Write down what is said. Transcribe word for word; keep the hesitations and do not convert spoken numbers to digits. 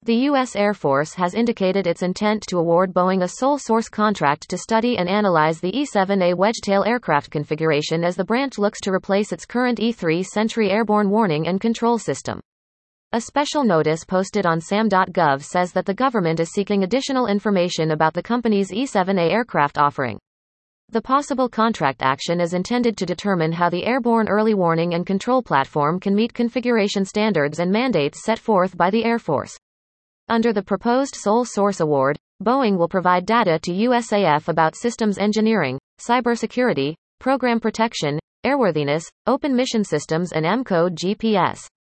The U S Air Force has indicated its intent to award Boeing a sole source contract to study and analyze the E seven A Wedgetail aircraft configuration as the branch looks to replace its current E three Sentry airborne warning and control system. A special notice posted on S A M dot gov says that the government is seeking additional information about the company's E seven A aircraft offering. The possible contract action is intended to determine how the airborne early warning and control platform can meet configuration standards and mandates set forth by the Air Force. Under the proposed sole source award, Boeing will provide data to U S A F about systems engineering, cybersecurity, program protection, airworthiness, open mission systems and M-code G P S.